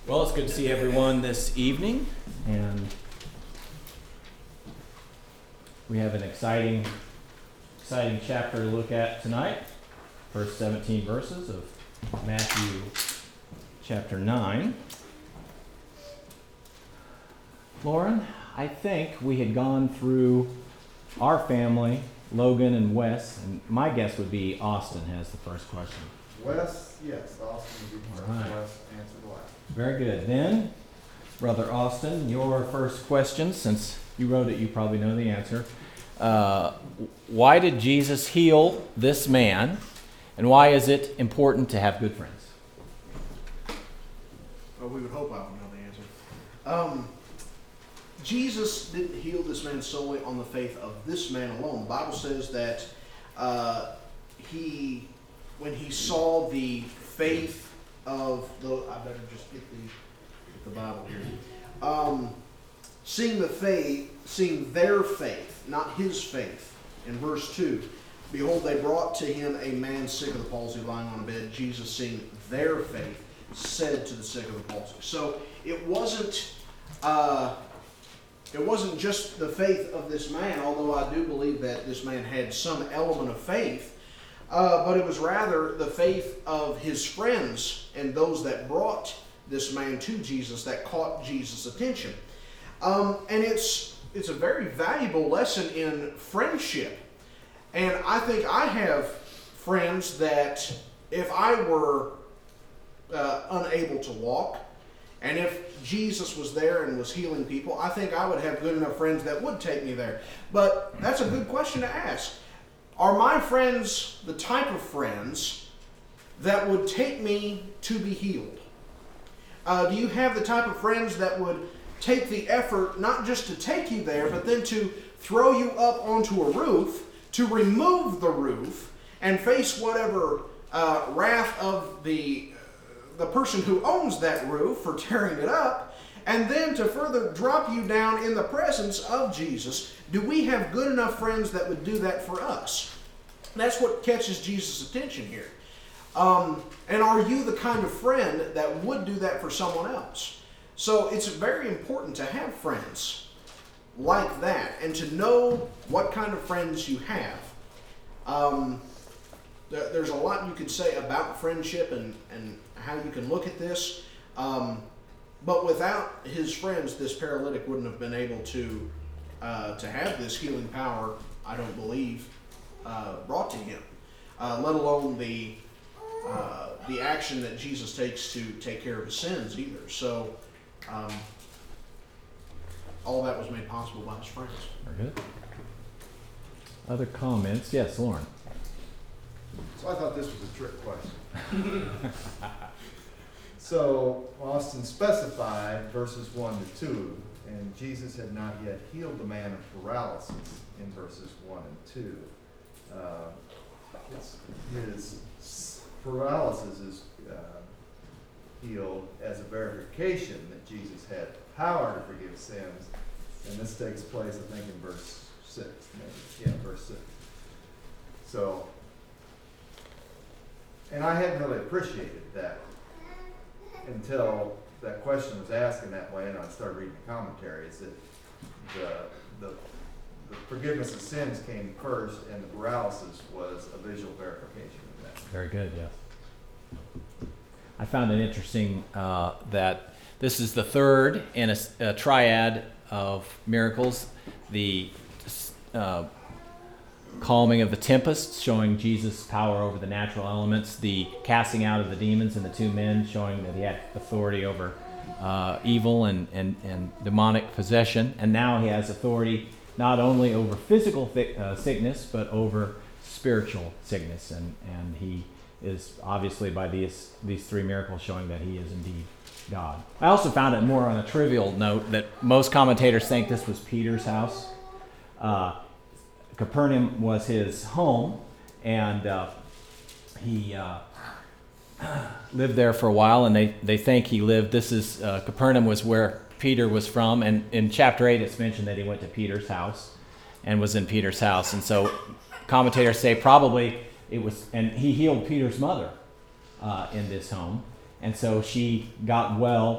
Well, it's good to see everyone this evening, and we have an exciting chapter to look at tonight. First 17 verses of Matthew chapter 9. Lauren, I think we had gone through our family, Logan and Wes, and my guess would be Austin has the first question. Wes, yes, Austin would be first. All right. Wes answered last. Very good. Then, Brother Austin, your first question, since you wrote it, you probably know the answer. Why did Jesus heal this man, and why is it important to have good friends? Oh, we would hope I would know the answer. Jesus didn't heal this man solely on the faith of this man alone. The Bible says that when he saw the faith of the, I better just get the Bible here. Seeing their faith, not his faith. In verse 2, behold, they brought to him a man sick of the palsy lying on a bed. Jesus, seeing their faith, said to the sick of the palsy. So it wasn't just the faith of this man, although I do believe that this man had some element of faith. But it was rather the faith of his friends and those that brought this man to Jesus that caught Jesus' attention. And it's a very valuable lesson in friendship. And I think I have friends that if I were unable to walk, and if Jesus was there and was healing people, I think I would have good enough friends that would take me there. But that's a good question to ask. Are my friends the type of friends that would take me to be healed? Do you have the type of friends that would take the effort not just to take you there, but then to throw you up onto a roof, to remove the roof, and face whatever wrath of the person who owns that roof for tearing it up, and then to further drop you down in the presence of Jesus? Do we have good enough friends that would do that for us? That's what catches Jesus' attention here. And are you the kind of friend that would do that for someone else? So it's very important to have friends like that and to know what kind of friends you have. There's a lot you could say about friendship and how you can look at this. But without his friends, this paralytic wouldn't have been able to have this healing power, I don't believe, brought to him, let alone the action that Jesus takes to take care of his sins either. So all that was made possible by his friends. Very good. Other comments? Yes, Lauren. So I thought this was a trick question. So Austin specified verses 1 to 2, and Jesus had not yet healed the man of paralysis in verses 1 and 2. His paralysis is healed as a verification that Jesus had power to forgive sins, and this takes place, I think, in verse 6. Maybe. Yeah, verse 6. So, and I hadn't really appreciated that until that question was asked in that way, and I started reading the commentaries, that the forgiveness of sins came first, and the paralysis was a visual verification of that. Very good, yes. I found it interesting that this is the third in a triad of miracles. The calming of the tempest, showing Jesus' power over the natural elements. The casting out of the demons and the two men, showing that he had authority over evil and demonic possession. And now he has authority not only over physical sickness, but over spiritual sickness. And he is obviously by these three miracles showing that he is indeed God. I also found it more on a trivial note that most commentators think this was Peter's house. Capernaum was his home, and he lived there for a while, and they think he lived, Capernaum was where Peter was from, and in chapter 8 it's mentioned that he went to Peter's house and was in Peter's house, and so commentators say probably it was, and he healed Peter's mother in this home, and so she got well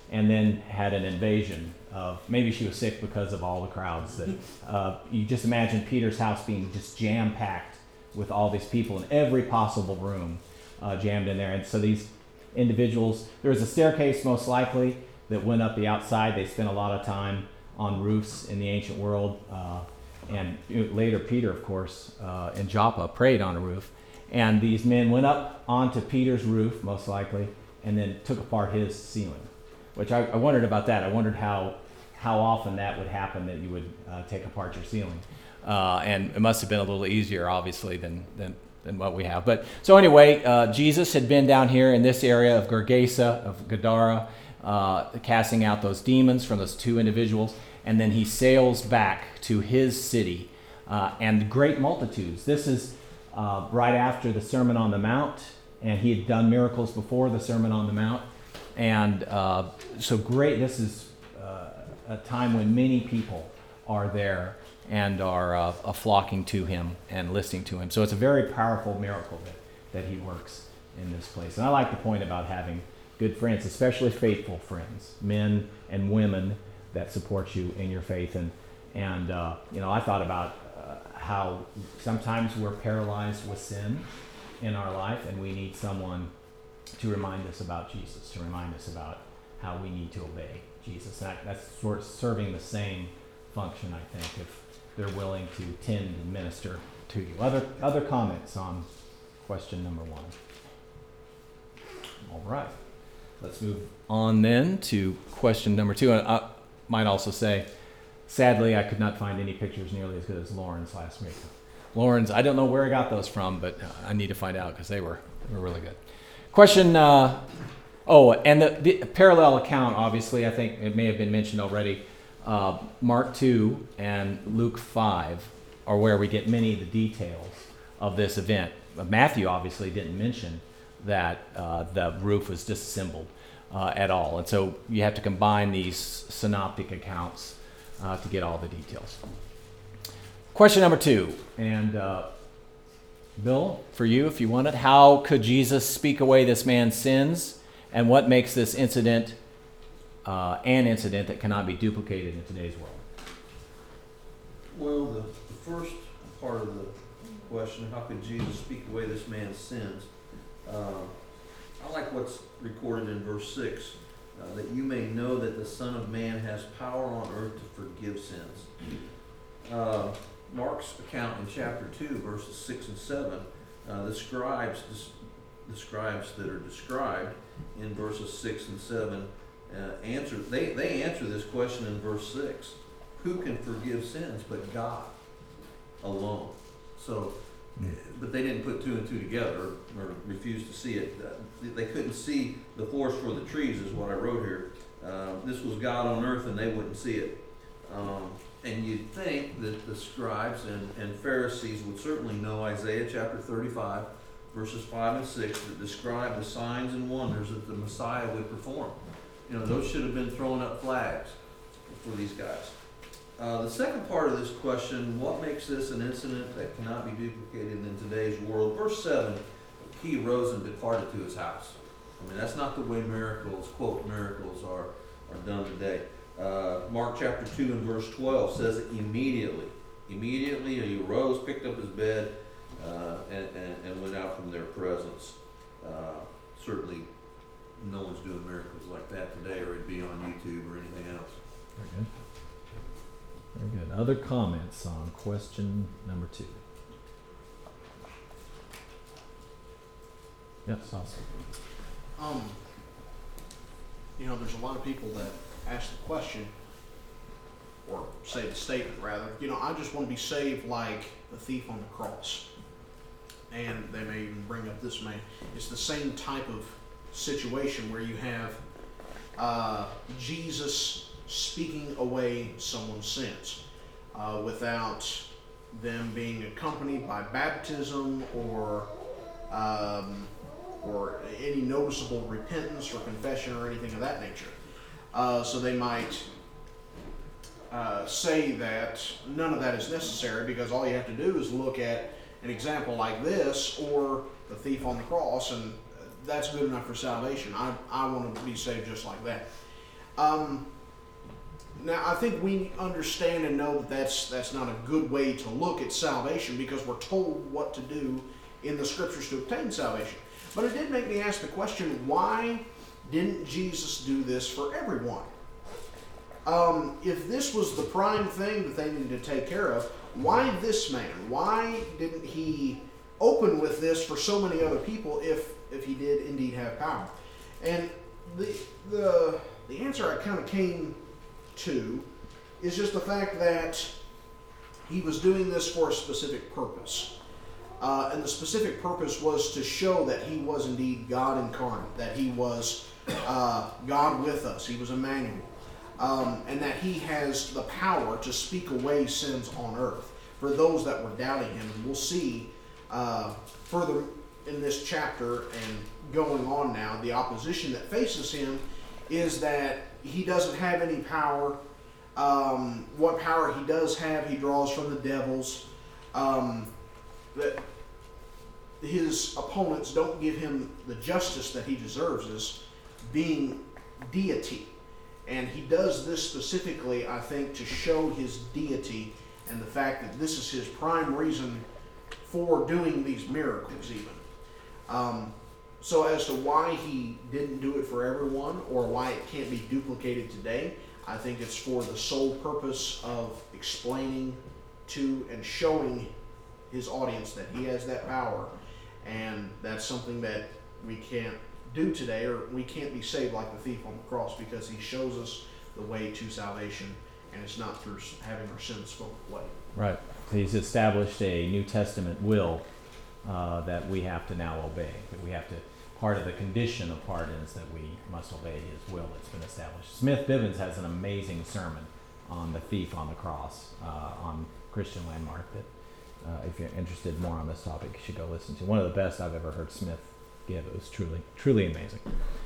and then had an invasion of, maybe she was sick because of all the crowds. That you just imagine Peter's house being just jam-packed with all these people in every possible room jammed in there. And so these individuals, there was a staircase most likely that went up the outside. They spent a lot of time on roofs in the ancient world. And later Peter, of course, in Joppa prayed on a roof. And these men went up onto Peter's roof, most likely, and then took apart his ceiling, which I wondered about that. I wondered how often that would happen, that you would take apart your ceiling. And it must have been a little easier, obviously, than what we have. But so anyway, Jesus had been down here in this area of Gergesa, of Gadara, casting out those demons from those two individuals. And then he sails back to his city and great multitudes. This is right after the Sermon on the Mount, and he had done miracles before the Sermon on the Mount. And so great, this is a time when many people are there and are flocking to him and listening to him. So it's a very powerful miracle that he works in this place. And I like the point about having good friends, especially faithful friends, men and women that support you in your faith. And I thought about how sometimes we're paralyzed with sin in our life, and we need someone to remind us about Jesus, to remind us about how we need to obey Jesus. And that's sort of serving the same function, I think, if they're willing to tend and minister to you. Other comments on question number 1? All right. Let's move on then to question number 2. And I might also say, sadly, I could not find any pictures nearly as good as Lauren's last week. Lauren's, I don't know where I got those from, but I need to find out because they were really good. Question, and the parallel account, obviously, I think it may have been mentioned already. Mark 2 and Luke 5 are where we get many of the details of this event. Matthew obviously didn't mention that the roof was disassembled at all. And so you have to combine these synoptic accounts to get all the details. Question number 2, and Bill, for you, if you want it, how could Jesus speak away this man's sins, and what makes this incident an incident that cannot be duplicated in today's world? Well, the first part of the question, how could Jesus speak away this man's sins? I like what's recorded in verse 6, that you may know that the Son of Man has power on earth to forgive sins. Mark's account in chapter 2, verses 6 and 7, the scribes that are described in verses 6 and 7 they answer this question in verse 6. Who can forgive sins but God alone? So, but they didn't put 2 and 2 together or refused to see it. They couldn't see the forest for the trees is what I wrote here. This was God on earth and they wouldn't see it. And you'd think that the scribes and Pharisees would certainly know Isaiah chapter 35, verses 5 and 6, that describe the signs and wonders that the Messiah would perform. Those should have been throwing up flags for these guys. The second part of this question, what makes this an incident that cannot be duplicated in today's world? Verse 7, he rose and departed to his house. I mean, that's not the way miracles, quote, miracles are done today. Mark chapter 2 and verse 12 says it immediately. Immediately he arose, picked up his bed, and went out from their presence. Certainly no one's doing miracles like that today, or it'd be on YouTube or anything else. Very good. Very good. Other comments on question number 2? Yes, awesome. There's a lot of people that ask the question, or say the statement rather, I just want to be saved like the thief on the cross. And they may even bring up this man. It's the same type of situation where you have Jesus speaking away someone's sins without them being accompanied by baptism or any noticeable repentance or confession or anything of that nature. So they might say that none of that is necessary because all you have to do is look at an example like this or the thief on the cross, and that's good enough for salvation. I want to be saved just like that. Now, I think we understand and know that that's not a good way to look at salvation, because we're told what to do in the Scriptures to obtain salvation. But it did make me ask the question, why didn't Jesus do this for everyone? If this was the prime thing that they needed to take care of, why this man? Why didn't he open with this for so many other people if he did indeed have power? And the answer I kind of came to is just the fact that he was doing this for a specific purpose. And the specific purpose was to show that he was indeed God incarnate, that he was God with us, he was Emmanuel, and that he has the power to speak away sins on earth for those that were doubting him. And we'll see further in this chapter and going on now, the opposition that faces him is that he doesn't have any power. What power he does have, he draws from the devils. That his opponents don't give him the justice that he deserves as being deity. And he does this specifically, I think, to show his deity and the fact that this is his prime reason for doing these miracles even. So as to why he didn't do it for everyone, or why it can't be duplicated today, I think it's for the sole purpose of explaining to and showing his audience that he has that power, and that's something that we can't do today, or we can't be saved like the thief on the cross, because he shows us the way to salvation, and it's not through having our sins spoken away. Right. He's established a New Testament will that we have to now obey. That we have to. Part of the condition of pardon is that we must obey his will that's been established. Smith Bivens has an amazing sermon on the thief on the cross on Christian Landmark that if you're interested more on this topic, you should go listen to. One of the best I've ever heard Smith give. It was truly, truly amazing.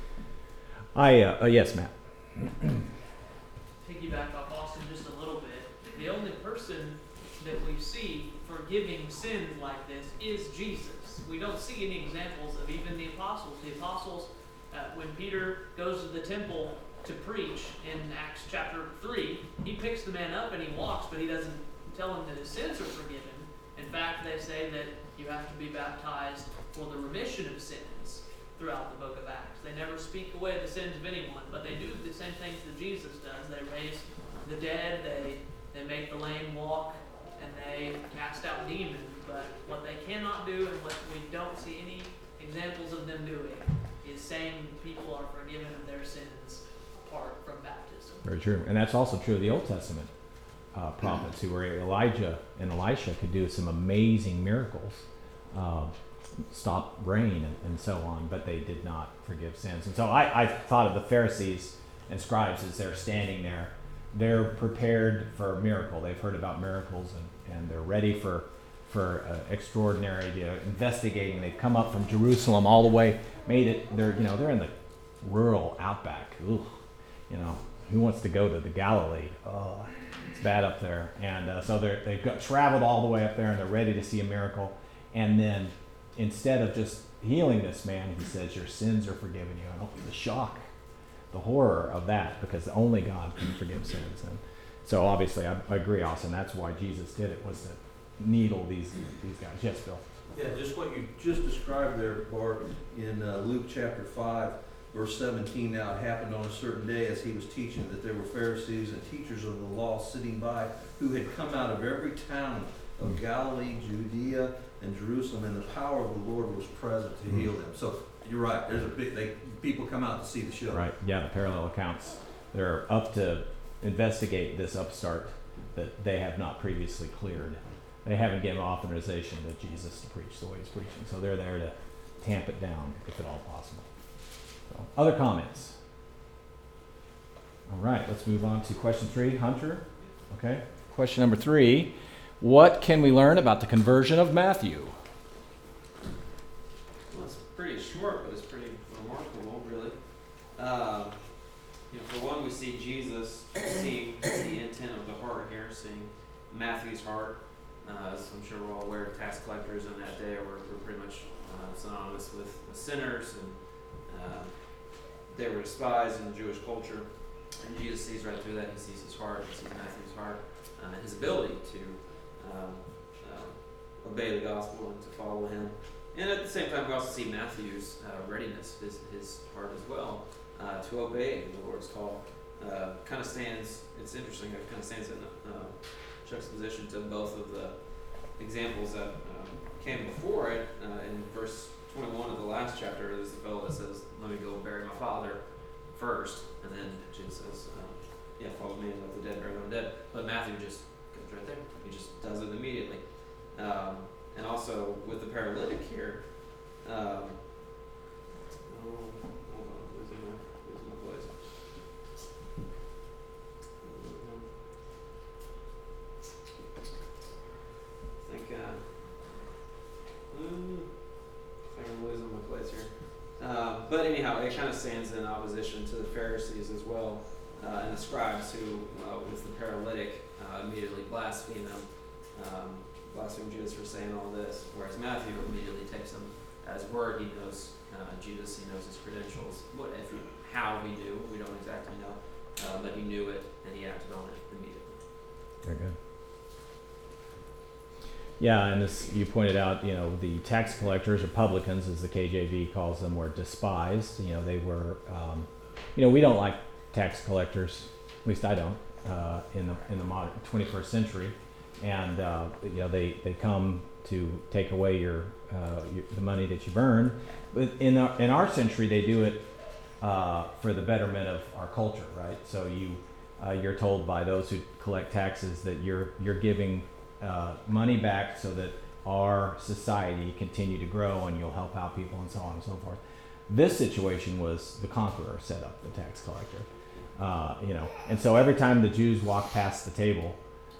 Yes, Matt. Piggyback off Austin just a little bit. The only person that we see forgiving sins like this is Jesus. We don't see any examples of even the apostles. The apostles, when Peter goes to the temple to preach in Acts chapter 3, he picks the man up and he walks, but he doesn't tell him that his sins are forgiven. In fact, they say that you have to be baptized for the remission of sins throughout the book of Acts. They never speak away the sins of anyone, but they do the same things that Jesus does. They raise the dead, they make the lame walk, and they cast out demons. But what they cannot do, and what we don't see any examples of them doing, is saying people are forgiven of their sins apart from baptism. Very true. And that's also true of the Old Testament prophets, who were Elijah and Elisha, could do some amazing miracles, stop rain and so on, but they did not forgive sins. And so I thought of the Pharisees and scribes as they're standing there. They're prepared for a miracle. They've heard about miracles, and they're ready for extraordinary, investigating. They've come up from Jerusalem all the way, made it. They're in the rural outback. Ooh, who wants to go to the Galilee? Oh, it's bad up there. And so they've traveled all the way up there, and they're ready to see a miracle. And then instead of just healing this man, he says, "Your sins are forgiven you." And the shock, the horror of that, because only God can forgive sins. And so obviously, I agree, Austin. That's why Jesus did it, was to needle these guys. Yes, Bill. Yeah, just what you just described there, Bart, in Luke chapter 5, verse 17. Now it happened on a certain day as he was teaching that there were Pharisees and teachers of the law sitting by, who had come out of every town of Galilee, Judea, and Jerusalem, and the power of the Lord was present to heal them. So you're right. There's people come out to see the show. Right. Yeah, the parallel accounts. They're up to investigate this upstart that they have not previously cleared. They haven't given authorization to Jesus to preach the way he's preaching. So they're there to tamp it down, if at all possible. So, other comments? All right, let's move on to question 3. Hunter? Okay. Question number 3. What can we learn about the conversion of Matthew? Well, it's pretty short, but it's pretty remarkable, really. For one, we see Jesus seeing the intent of the heart here, seeing Matthew's heart. As I'm sure we're all aware, tax collectors in that day were pretty much synonymous with sinners, and they were despised in the Jewish culture. And Jesus sees right through that. He sees his heart. He sees Matthew's heart, his ability to obey the gospel and to follow him. And at the same time, we also see Matthew's readiness, his heart as well, to obey the Lord's call. Kind of stands, it's interesting, it kind of stands in juxtaposition to both of the examples that came before it. In verse 21 of the last chapter, there's the fellow that says, let me go bury my father first. And then Jesus says, follow me and let the dead bury their own dead. But Matthew just goes right there. He just does it immediately. And also with the paralytic here, hold on, losing my place. I think I'm losing my place here. But anyhow, it kind of stands in opposition to the Pharisees as well, and the scribes who, with the paralytic, immediately blaspheme him. Blaspheme Jesus for saying all this, whereas Matthew immediately takes him as word. He knows Jesus, he knows his credentials. How he knew, we don't exactly know, but he knew it and he acted on it immediately. Very good. Yeah, and as you pointed out, the tax collectors or publicans, as the KJV calls them, were despised. They were, we don't like tax collectors. At least I don't. In the modern 21st century. And they come to take away the money that you've earned. But in our century, they do it for the betterment of our culture, right? So you're told by those who collect taxes that you're giving money back so that our society continue to grow and you'll help out people and so on and so forth. This situation was the conqueror set up the tax collector, and so every time the Jews walked past the table.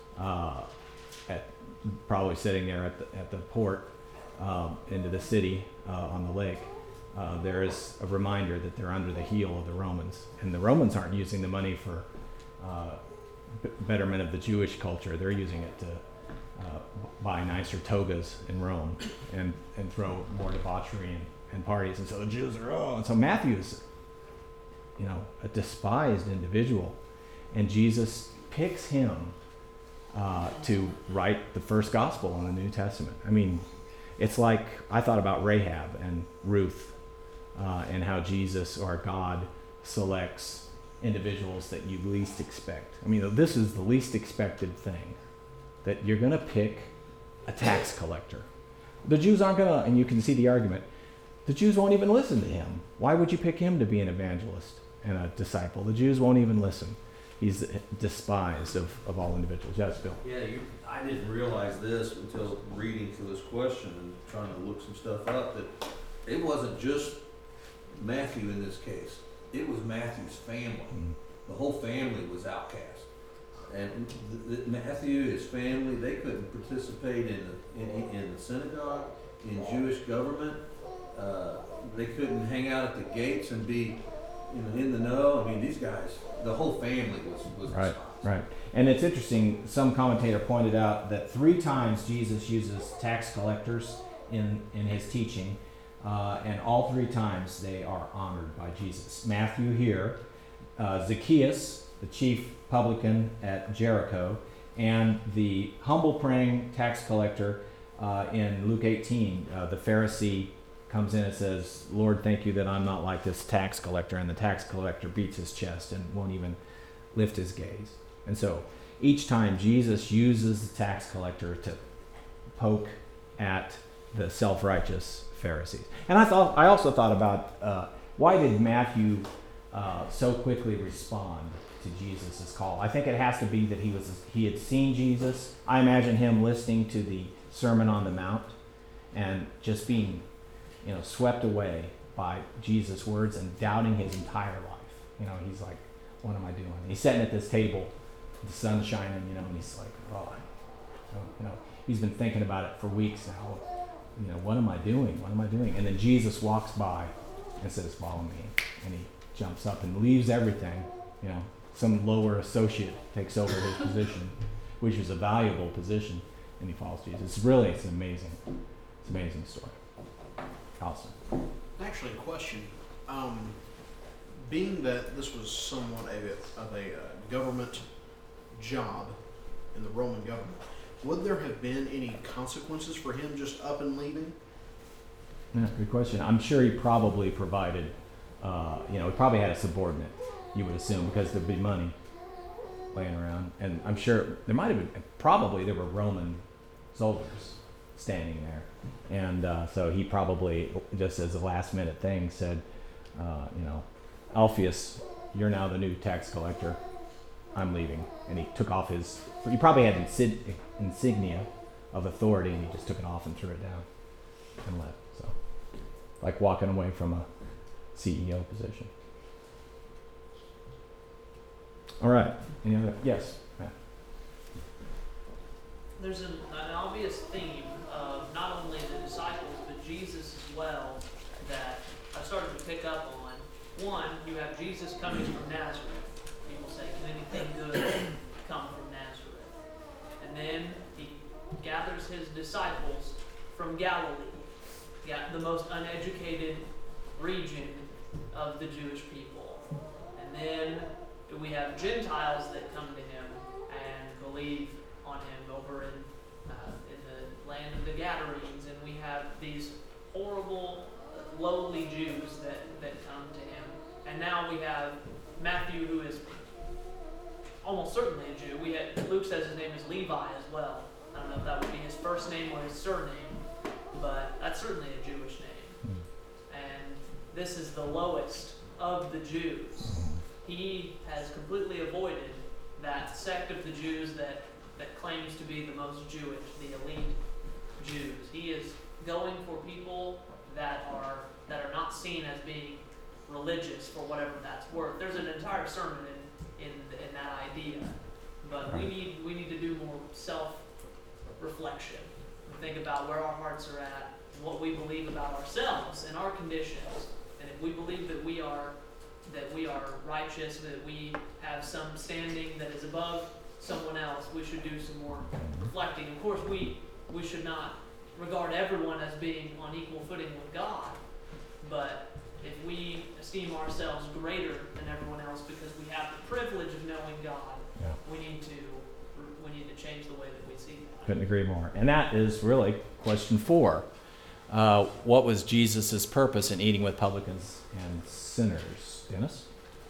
Probably sitting there at the port into the city on the lake, there is a reminder that they're under the heel of the Romans, and the Romans aren't using the money for betterment of the Jewish culture. They're using it to buy nicer togas in Rome and throw more debauchery and parties, and so the Jews are and so Matthew's a despised individual, and Jesus picks him to write the first gospel in the New Testament. I mean, it's like I thought about Rahab and Ruth and how Jesus or God selects individuals that you least expect. I mean, this is the least expected thing, that you're going to pick a tax collector. The Jews aren't going to, and you can see the argument, the Jews won't even listen to him. Why would you pick him to be an evangelist and a disciple? The Jews won't even listen. He's despised of all individuals. Yes, Bill. Yeah, I didn't realize this until reading through this question and trying to look some stuff up, that it wasn't just Matthew in this case. It was Matthew's family. Mm-hmm. The whole family was outcast. And Matthew, his family, they couldn't participate in the synagogue, in Jewish government. They couldn't hang out at the gates and be in the know. I mean, these guys, the whole family was right. Right. And it's interesting, some commentator pointed out that 3 times Jesus uses tax collectors in his teaching, and all 3 times they are honored by Jesus. Matthew here, Zacchaeus, the chief publican at Jericho, and the humble praying tax collector in Luke 18, the Pharisee comes in and says, Lord, thank you that I'm not like this tax collector. And the tax collector beats his chest and won't even lift his gaze. And so each time Jesus uses the tax collector to poke at the self-righteous Pharisees. And I also thought about why did Matthew so quickly respond to Jesus' call? I think it has to be that he had seen Jesus. I imagine him listening to the Sermon on the Mount and just being swept away by Jesus' words and doubting his entire life. He's like, what am I doing? He's sitting at this table, the sun's shining, and he's like, he's been thinking about it for weeks now. What am I doing? What am I doing? And then Jesus walks by and says, follow me. And he jumps up and leaves everything. Some lower associate takes over his position, which is a valuable position, and he follows Jesus. It's an amazing story. Awesome. Actually, a question. being that this was somewhat of a government job in the Roman government, would there have been any consequences for him just up and leaving? Yeah, good question. I'm sure he probably provided, he probably had a subordinate, you would assume, because there'd be money laying around. And I'm sure there might have been, probably there were Roman soldiers standing there. And so he probably, just as a last minute thing, said, Alpheus, you're now the new tax collector. I'm leaving. And he took off he probably had insignia of authority, and he just took it off and threw it down and left. So, like walking away from a CEO position. All right. Any other? Yes. Matt. There's an obvious theme of not only the disciples, but Jesus as well, that I started to pick up on. One, you have Jesus coming from Nazareth. People say, can anything good come from Nazareth? And then he gathers his disciples from Galilee, the most uneducated region of the Jewish people. And then we have Gentiles that come to him and believe on him over in the land of the Gadarenes, and we have these horrible, lowly Jews that come to him. And now we have Matthew, who is almost certainly a Jew. Luke says his name is Levi as well. I don't know if that would be his first name or his surname, but that's certainly a Jewish name. And this is the lowest of the Jews. He has completely avoided that sect of the Jews that claims to be the most Jewish, the elite Jews. He is going for people that are not seen as being religious for whatever that's worth. There's an entire sermon in that idea, but we need to do more self-reflection and think about where our hearts are at, what we believe about ourselves and our conditions, and if we believe that we are righteous, that we have some standing that is above someone else, we should do some more reflecting. Of course, we should not regard everyone as being on equal footing with God, but if we esteem ourselves greater than everyone else because we have the privilege of knowing God, we need to change the way that we see that. Couldn't agree more. And that is really question 4. What was Jesus' purpose in eating with publicans and sinners? Dennis?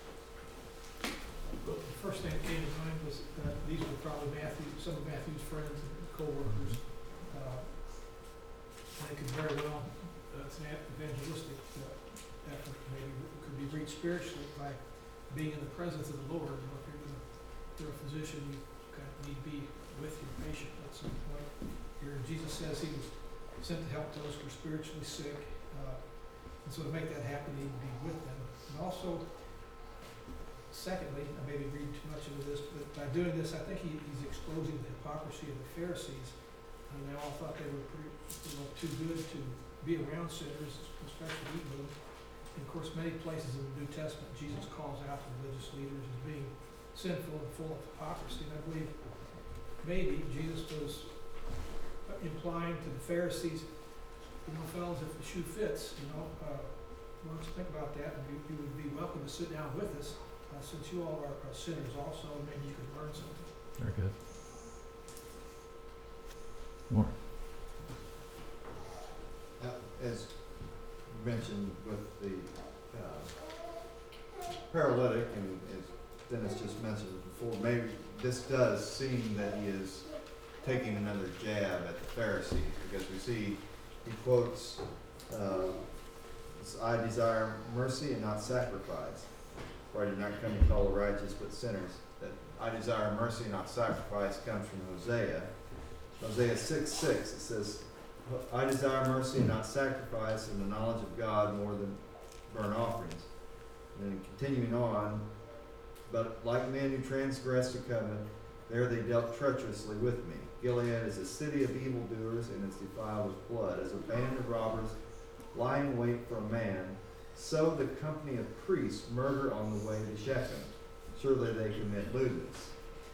The first thing that came to mind was that these were probably some of Matthew's friends and co-workers. They could very well, it's an evangelistic effort, maybe could be reached spiritually by being in the presence of the Lord. If you're a physician, you kind of need to be with your patient at some point. Here, Jesus says he was sent to help those who are spiritually sick, and so to make that happen, he need to be with them. And also, secondly, I may be reading too much into this, but by doing this, I think he's exposing the hypocrisy of the Pharisees. And they all thought they were too good to be around sinners, especially eat with them. And of course, many places in the New Testament, Jesus calls out the religious leaders as being sinful and full of hypocrisy. And I believe maybe Jesus was implying to the Pharisees, fellas, if the shoe fits, why don't you think about that, and you would be welcome to sit down with us, since you all are sinners also, and maybe you could learn something. Very good. More. As you mentioned with the paralytic, and as Dennis just mentioned before, maybe this does seem that he is taking another jab at the Pharisees, because we see he quotes, I desire mercy and not sacrifice. For I did not come to call the righteous but sinners. That I desire mercy and not sacrifice comes from Hosea. Hosea 6:6, it says, I desire mercy and not sacrifice, and the knowledge of God more than burnt offerings. And then continuing on, but like men who transgressed the covenant, there they dealt treacherously with me. Gilead is a city of evildoers, and is defiled with blood. As a band of robbers lie in wait for a man, so the company of priests murder on the way to Shechem. Surely they commit lewdness.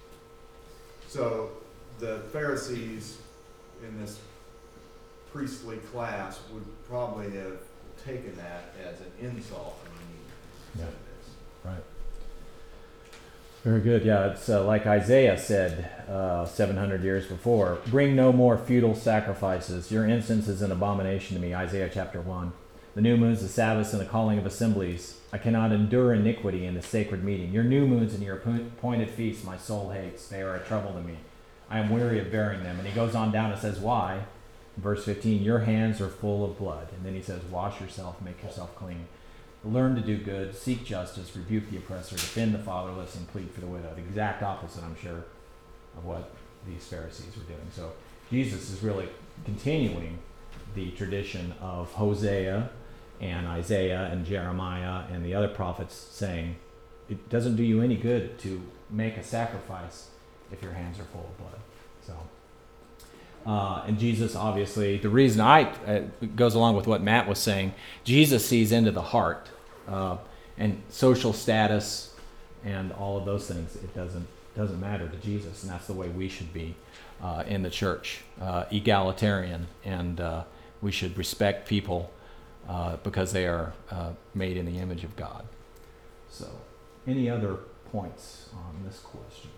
So the Pharisees in this priestly class would probably have taken that as an insult when he said this. Right. Very good. Yeah, it's like Isaiah said 700 years before. Bring no more futile sacrifices. Your incense is an abomination to me. Isaiah chapter 1. The new moons, the Sabbaths, and the calling of assemblies. I cannot endure iniquity in the sacred meeting. Your new moons and your appointed feasts my soul hates. They are a trouble to me. I am weary of bearing them. And he goes on down and says, why? Verse 15, your hands are full of blood. And then he says, wash yourself, make yourself clean. Learn to do good, seek justice, rebuke the oppressor, defend the fatherless, and plead for the widow. The exact opposite, I'm sure, of what these Pharisees were doing. So Jesus is really continuing the tradition of Hosea and Isaiah and Jeremiah and the other prophets saying, it doesn't do you any good to make a sacrifice if your hands are full of blood. So. And Jesus, obviously, the reason it goes along with what Matt was saying, Jesus sees into the heart and social status and all of those things. It doesn't matter to Jesus, and that's the way we should be in the church, egalitarian, and we should respect people because they are made in the image of God. So, any other points on this question?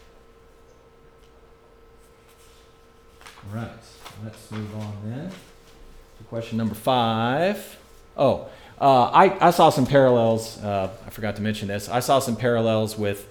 All right, let's move on then to question number 5. I saw some parallels. I forgot to mention this. I saw some parallels with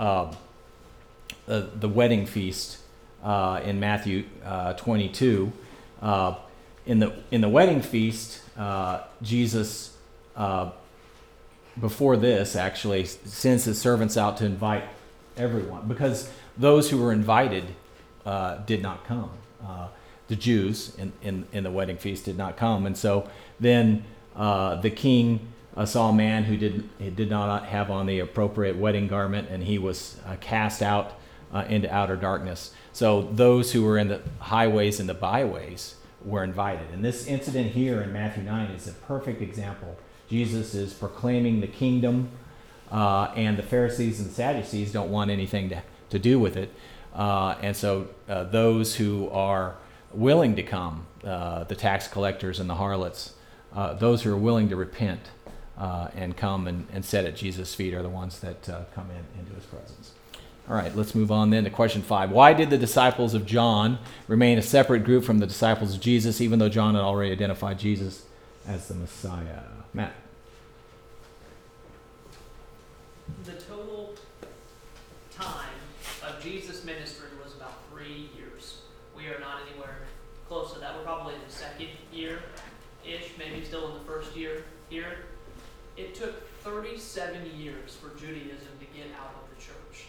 the wedding feast in Matthew 22. In the wedding feast, Jesus, before this, actually sends his servants out to invite everyone, because those who were invited did not come. The Jews in the wedding feast did not come, and so then the king saw a man who did not have on the appropriate wedding garment, and he was cast out into outer darkness. So those who were in the highways and the byways were invited. And this incident here in Matthew 9 is a perfect example. Jesus is proclaiming the kingdom, and the Pharisees and the Sadducees don't want anything to do with it. And so those who are willing to come, the tax collectors and the harlots, those who are willing to repent and come and sit at Jesus' feet are the ones that come into his presence. All right, let's move on then to question 5. Why did the disciples of John remain a separate group from the disciples of Jesus, even though John had already identified Jesus as the Messiah? Matt. The total time of Jesus' ministry was about 3 years. We are not anywhere close to that. We're probably in the second year-ish, maybe still in the first year here. It took 37 years for Judaism to get out of the church.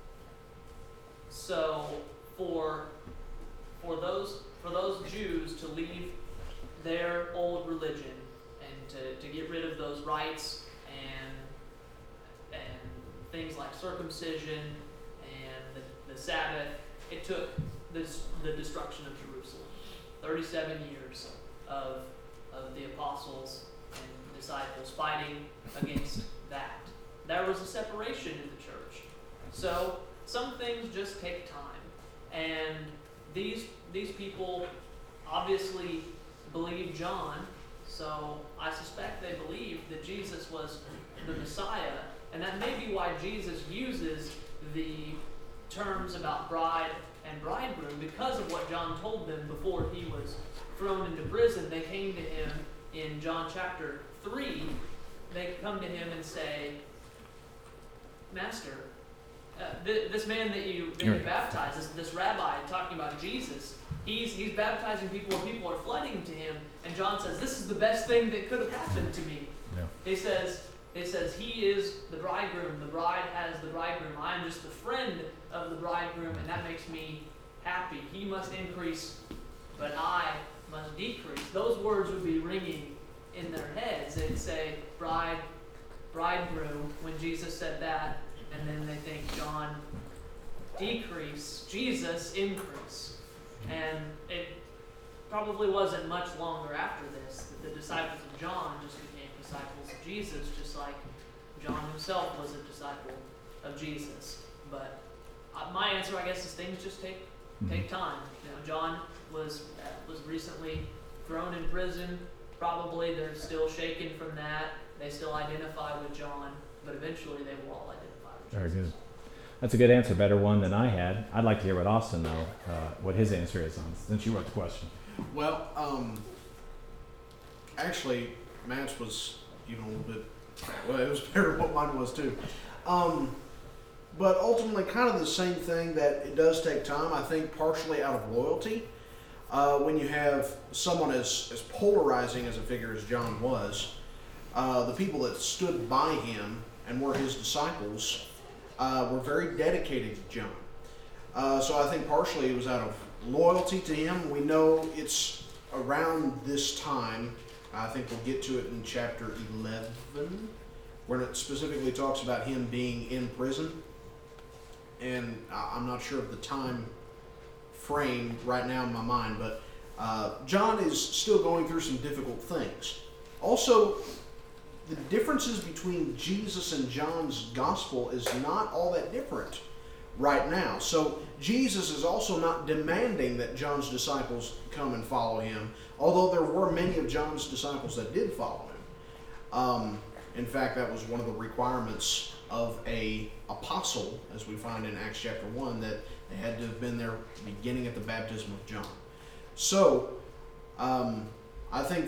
So for those Jews to leave their old religion and to get rid of those rites and things like circumcision and the Sabbath, it took the destruction of Jerusalem. 37 years of the apostles and disciples fighting against that. There was a separation in the church. So some things just take time. And these people obviously believed John, so I suspect they believed that Jesus was the Messiah. And that may be why Jesus uses the terms about bride and bridegroom, because of what John told them before he was thrown into prison. They came to him in John chapter 3. They come to him and say, Master, this man that you baptized, this rabbi talking about Jesus, he's baptizing people and people are flooding to him. And John says, this is the best thing that could have happened to me. Yeah. He says, he is the bridegroom. The bride has the bridegroom. I am just the friend of the bridegroom, and that makes me happy. He must increase, but I must decrease. Those words would be ringing in their heads. They'd say, bridegroom, when Jesus said that, and then they think, John, decrease, Jesus, increase. And it probably wasn't much longer after this that the disciples of John just became disciples of Jesus, just like John himself was a disciple of Jesus. But my answer, I guess, is things just take time. You know, John was recently thrown in prison. Probably they're still shaken from that. They still identify with John. but eventually they will all identify with Very Jesus. good. That's a good answer, better one than I had. I'd like to hear what Austin, though, what his answer is on, since you wrote the question. Well, actually, Matt's was even a little bit, well, it was better than what mine was too. But ultimately, kind of the same thing, that it does take time, I think partially out of loyalty. When you have someone as polarizing as a figure as John was, the people that stood by him and were his disciples were very dedicated to John. So I think partially it was out of loyalty to him. We know it's around this time, I think we'll get to it in chapter 11, where it specifically talks about him being in prison. And I'm not sure of the time frame right now in my mind, but John is still going through some difficult things. Also, the differences between Jesus and John's gospel is not all that different right now. So Jesus is also not demanding that John's disciples come and follow him, although there were many of John's disciples that did follow him. In fact, that was one of the requirements of a apostle, as we find in Acts chapter 1, that they had to have been there beginning at the baptism of John. So, I think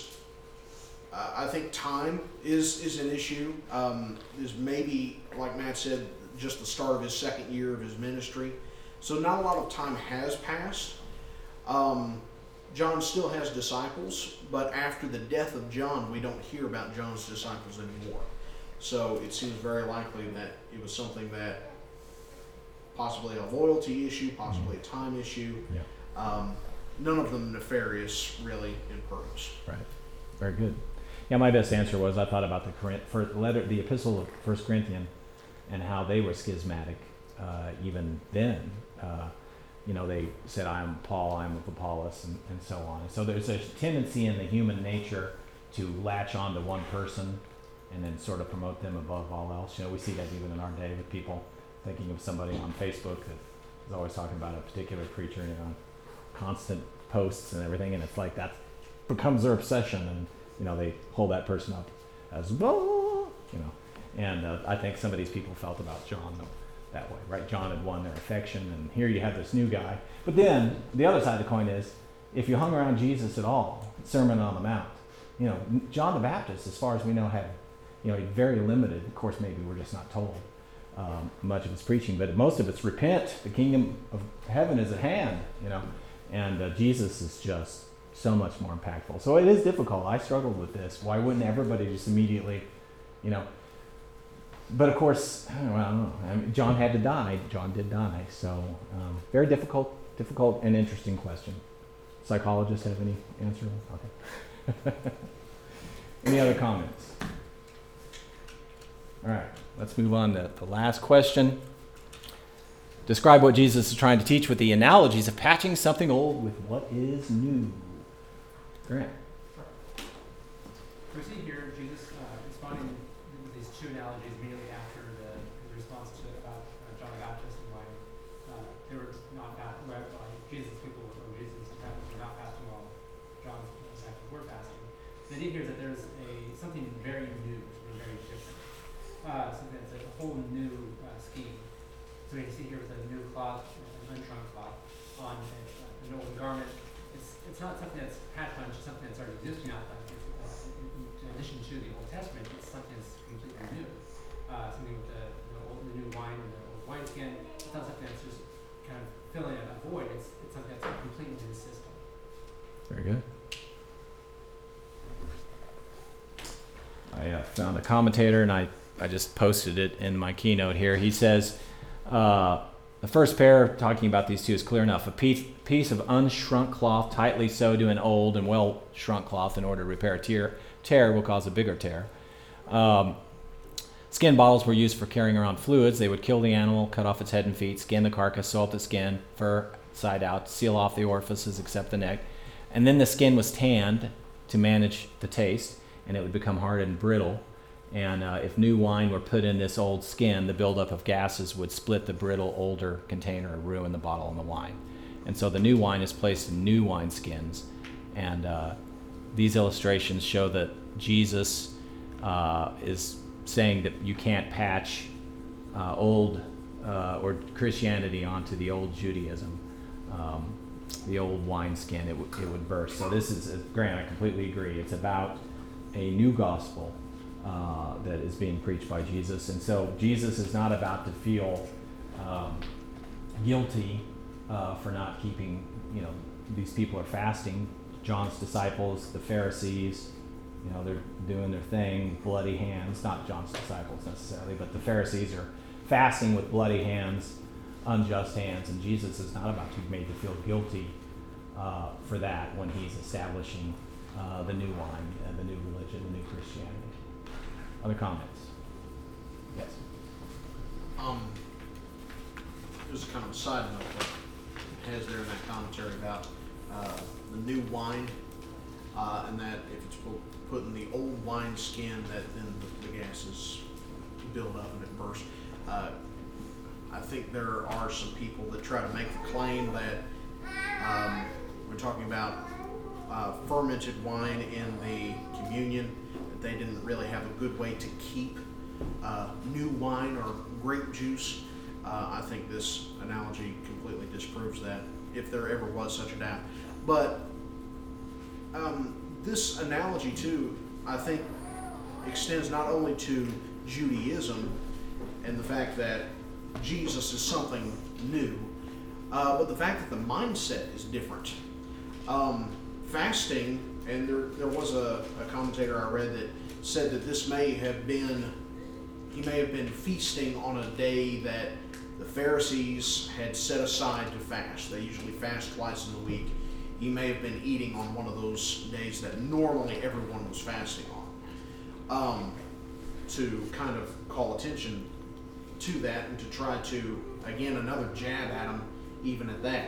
I think time is an issue. Is maybe, like Matt said, just the start of his second year of his ministry. So not a lot of time has passed. John still has disciples, but after the death of John, we don't hear about John's disciples anymore. So it seems very likely that it was something that possibly a loyalty issue, possibly a time issue. Yeah. None of them nefarious, really, in purpose. Right. Very good. Yeah, my best answer was I thought about the epistle of 1 Corinthians and how they were schismatic even then. They said, I'm Paul, I'm of Apollos, and so on. And so there's a tendency in the human nature to latch on to one person and then sort of promote them above all else. We see that even in our day with people thinking of somebody on Facebook that is always talking about a particular preacher, constant posts and everything, and it's like that becomes their obsession, and they hold that person up as well, and I think some of these people felt about John that way, right? John had won their affection, and here you have this new guy. But then the other side of the coin is, if you hung around Jesus at all, Sermon on the Mount, John the Baptist, as far as we know, had very limited, of course maybe we're just not told much of his preaching, but most of it's repent, the kingdom of heaven is at hand, and Jesus is just so much more impactful. So it is difficult. I struggled with this. Why wouldn't everybody just immediately, But of course, I don't know. John had to die. John did die. So very difficult and interesting question. Psychologists have any answer? Okay. Any other comments? All right. Let's move on to the last question. Describe what Jesus is trying to teach with the analogies of patching something old with what is new. Grant. We see here Jesus responding with these two analogies immediately after his response to about John the Baptist and why they were not Jesus' people or Jesus' disciples were not fasting while John's disciples were fasting. The idea here is that there's something very new, something very different, something that's a whole new scheme. So we see here with a new cloth, an unshrunk cloth on an old garment. It's not something that's patched on, it's just something that's already existing out there. In addition to the Old Testament, it's something that's completely new. Something with the new wine and the old wineskin. It's not something that's just kind of filling a void. It's something that's completely into the system. Very good. I found a commentator, and I just posted it in my keynote here. He says, the first pair, talking about these two, is clear enough. A piece of unshrunk cloth tightly sewed to an old and well-shrunk cloth in order to repair a tear will cause a bigger tear. Skin bottles were used for carrying around fluids. They would kill the animal, cut off its head and feet, skin the carcass, sew up the skin, fur side out, seal off the orifices except the neck. And then the skin was tanned to manage the taste, and it would become hard and brittle. And if new wine were put in this old skin, the buildup of gases would split the brittle, older container and ruin the bottle and the wine. And so the new wine is placed in new wine skins. And these illustrations show that Jesus is saying that you can't patch old or Christianity onto the old Judaism, the old wineskin. It would burst. So this is, Grant, I completely agree. It's about a new gospel that is being preached by Jesus, and so Jesus is not about to feel guilty for not keeping. These people are fasting. John's disciples, the Pharisees, they're doing their thing, bloody hands. Not John's disciples necessarily, but the Pharisees are fasting with bloody hands, unjust hands, and Jesus is not about to be made to feel guilty for that when he's establishing the new wine, the new religion, the new Christianity. Other comments? Yes. Just kind of a side note that it has there in that commentary about the new wine, and that if it's put in the old wine skin, that then the gases build up and it bursts. I think there are some people that try to make the claim that we're talking about fermented wine in the communion, that they didn't really have a good way to keep new wine or grape juice. I think this analogy completely disproves that, if there ever was such a doubt. But this analogy too, I think, extends not only to Judaism and the fact that Jesus is something new, but the fact that the mindset is different. Fasting, and there was a commentator I read that said that this may have been, he may have been feasting on a day that the Pharisees had set aside to fast. They usually fast twice in a week. He may have been eating on one of those days that normally everyone was fasting on, to kind of call attention to that and to try to, again, another jab at them even at that.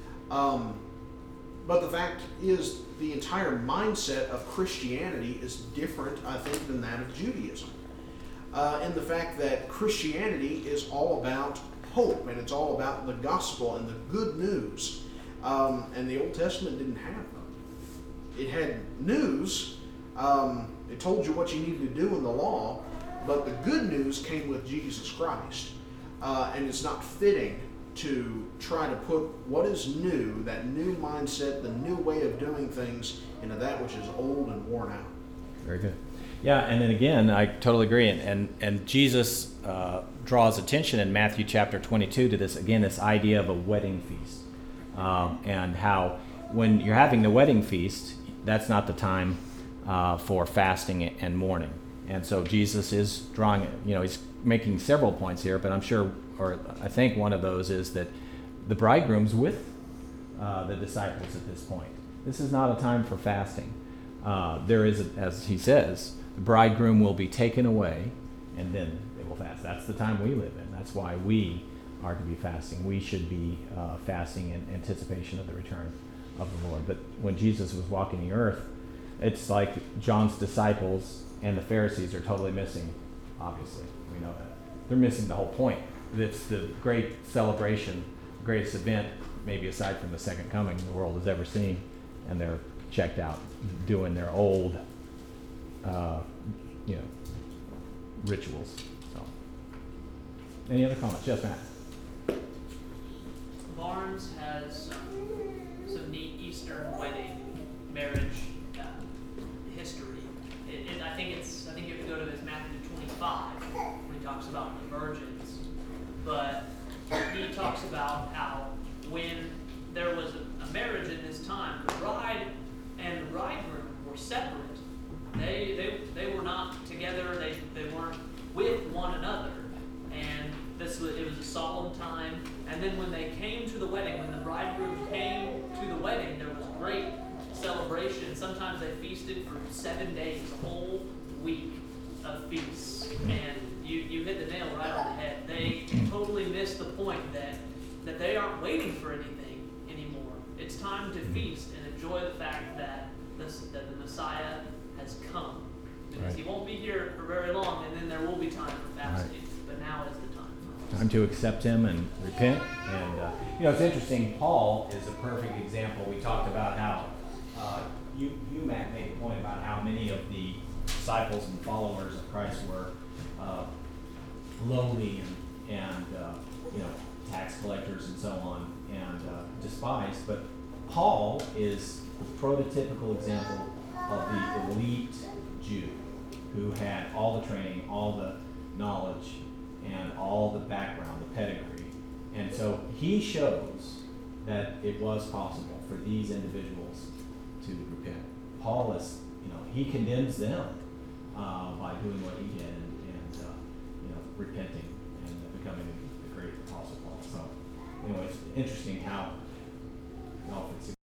But the fact is, the entire mindset of Christianity is different, I think, than that of Judaism. In the fact that Christianity is all about hope, and it's all about the gospel and the good news. And the Old Testament didn't have them. It had news. It told you what you needed to do in the law, but the good news came with Jesus Christ. And it's not fitting to try to put what is new, that new mindset, the new way of doing things, into that which is old and worn out. Very good. Yeah, and then again, I totally agree. And Jesus draws attention in Matthew chapter 22 to this, again, this idea of a wedding feast. And how when you're having the wedding feast, that's not the time for fasting and mourning. And so Jesus is drawing, he's making several points here, but I'm sure, or I think one of those is that the bridegroom's with the disciples at this point. This is not a time for fasting. There is, as he says, the bridegroom will be taken away, and then they will fast. That's the time we live in. That's why we are to be fasting. We should be fasting in anticipation of the return of the Lord. But when Jesus was walking the earth, it's like John's disciples and the Pharisees are totally missing, obviously. We know that. They're missing the whole point. It's the great celebration, greatest event, maybe aside from the second coming the world has ever seen, and they're checked out doing their old rituals. So, any other comments? Yes, Matt. Barnes has some neat Eastern wedding marriage history. I think you have to go to this Matthew 25 when he talks about the virgins. But he talks about how when there was a marriage in this time, the bride and the bridegroom were separate. They were not together. They weren't with one another. And it was a solemn time. And then when they came to the wedding, when the bridegroom came to the wedding, there was great celebration. Sometimes they feasted for 7 days, a whole week of feasts. And you hit the nail right on the head. They totally missed the point that they aren't waiting for anything anymore. It's time to feast and enjoy the fact that the Messiah has come. Because Right. he won't be here for very long, and then there will be time for fasting. But now is the time. Time to accept him and repent. And it's interesting. Paul is a perfect example. We talked about how you Matt made a point about how many of the disciples and followers of Christ were lowly and tax collectors and so on, and despised. But Paul is the prototypical example of the elite Jew who had all the training, all the knowledge, and all the background, the pedigree. And so he shows that it was possible for these individuals to repent. Paul is, he condemns them by doing what he did and repenting and becoming the great apostle Paul. So, anyway, it's interesting how